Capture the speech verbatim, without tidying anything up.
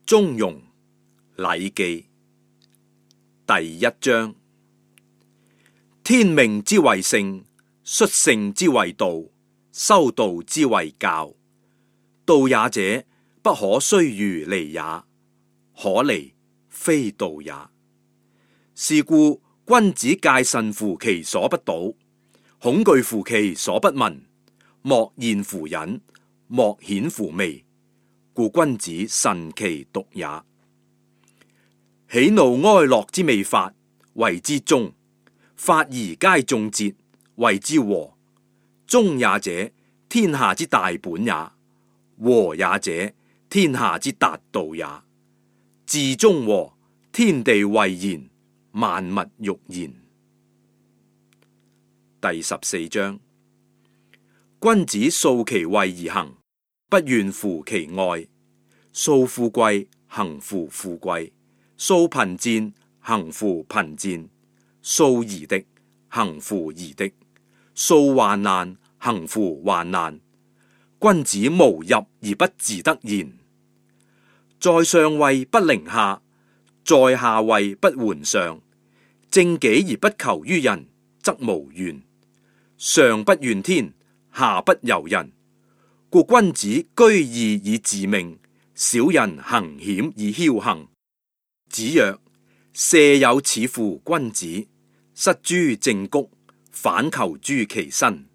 中庸禮記第一章：天命之謂性，率性之謂道，修道之謂教。道也者，不可須臾離也，可離非道也。是故君子戒慎乎其所不睹，恐懼乎其所不聞，莫言乎隱，莫顯乎微。故君子慎其獨也。喜怒哀樂之未發，謂之中；發而皆眾節，謂之和。中也者，天下之大本也；和也者，天下之達道也。治中和，天地謂然，萬物欲然。第十四章：君子素其位而行，不怨乎其外；素富貴，行乎富貴；素貧賤，行乎貧賤；素夷狄，行乎夷狄；素患難，行乎患難。君子無入而不自得焉。在上位不凌下，在下位不援上。正己而不求於人，則無怨。上不怨天，下不尤人。故君子居義以自命，小人行險以僥倖。子曰：射有似乎君子，失諸正谷，反求諸其身。